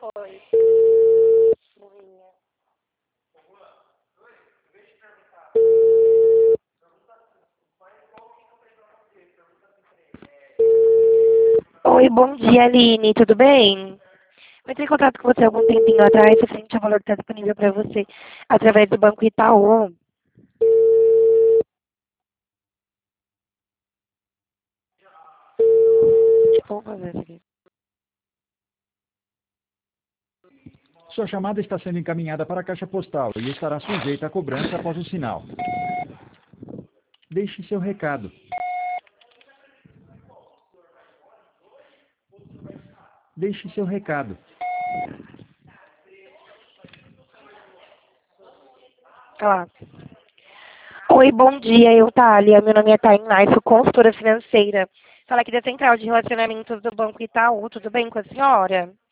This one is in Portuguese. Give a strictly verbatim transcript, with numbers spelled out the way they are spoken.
Oi. Burrinha. Oi, bom dia, Aline. Tudo bem? Eu entrei em contato com você há algum tempinho atrás, referente ao valor que está disponível para você através do Banco Itaú. Vou fazer isso aqui. Sua chamada está sendo encaminhada para a caixa postal e estará sujeita a cobrança após o sinal. Deixe seu recado. Deixe seu recado. Olá. Oi, bom dia, Eutália. Meu nome é Tainá, sou consultora financeira. Fala aqui da Central de Relacionamentos do Banco Itaú. Tudo bem com a senhora?